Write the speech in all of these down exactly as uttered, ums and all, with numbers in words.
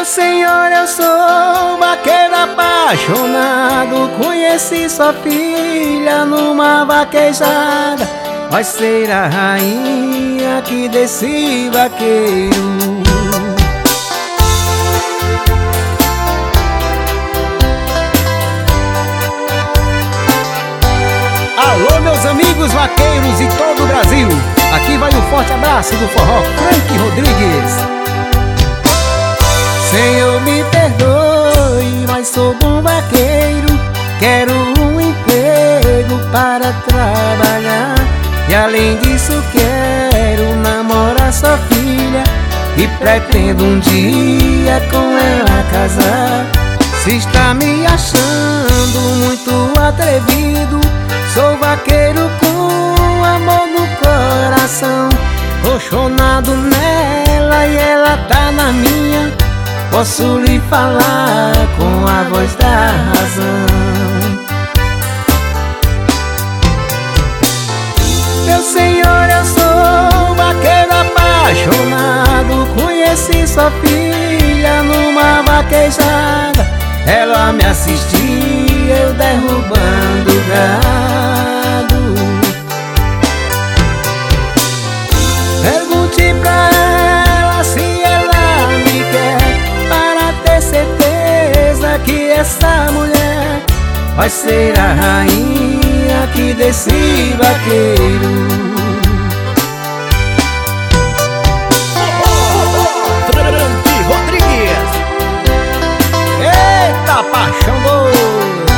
senhor, eu sou vaqueiro apaixonado. Conheci sua filha numa vaquejada. Vai ser a rainha aqui desse vaqueiro. Alô, meus amigos vaqueiros de todo o Brasil. Aqui vai um forte abraço do forró Frank Rodrigues. Senhor, me perdoe, mas sou bom vaqueiro. Quero um emprego para trabalhar. E além disso quero namorar sua filha. E pretendo um dia com ela casar. Se está me achando muito atrevido, sou vaqueiro com amor no coração. Tô chonado nela e ela tá na minha. Posso lhe falar com a voz da razão. Meu senhor, eu sou vaqueiro apaixonado. Conheci sua filha numa vaquejada. Ela me assistia, eu derrubando o gado. Pergunte pra ela se ela me quer, para ter certeza que essa mulher vai ser a rainha aqui desse vaqueiro. Paixão doida.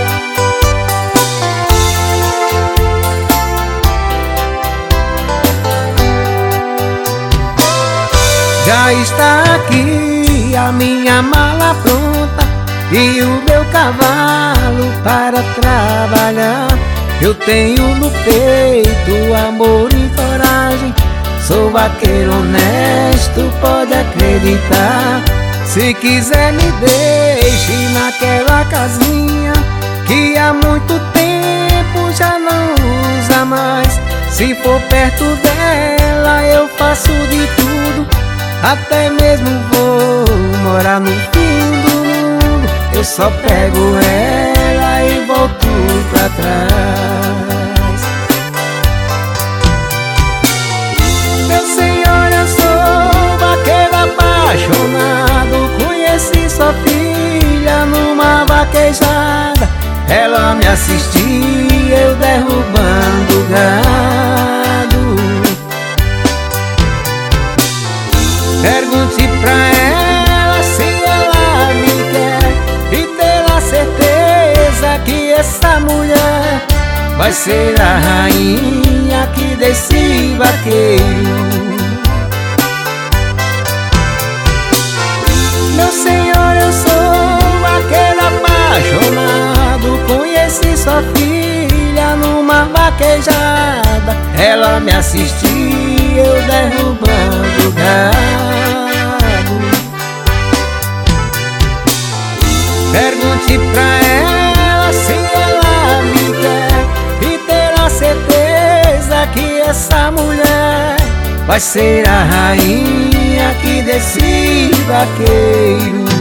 Já está aqui a minha mala pronta e o meu cavalo para trabalhar. Eu tenho no peito amor e coragem. Sou vaqueiro honesto, pode acreditar. Se quiser me deixe naquela casinha que há muito tempo já não usa mais. Se for perto dela eu faço de tudo, até mesmo vou morar no fim do mundo. Eu só pego ela e volto pra trás. Meu senhor, eu sou vaqueiro apaixonado. Conheci sua filha numa vaquejada. Ela me assistia, eu derrubando o gado. Pergunte pra ela se ela me quer e ter a certeza que essa mulher vai ser a rainha aqui desse vaqueiro. Meu senhor, eu sou vaqueiro apaixonado. Conheci sua filha numa vaquejada. Ela me assistia, eu derrubando o gado. Pergunte pra ela se ela me quer e ter a certeza que essa mulher vai ser a rainha aqui desse vaqueiro.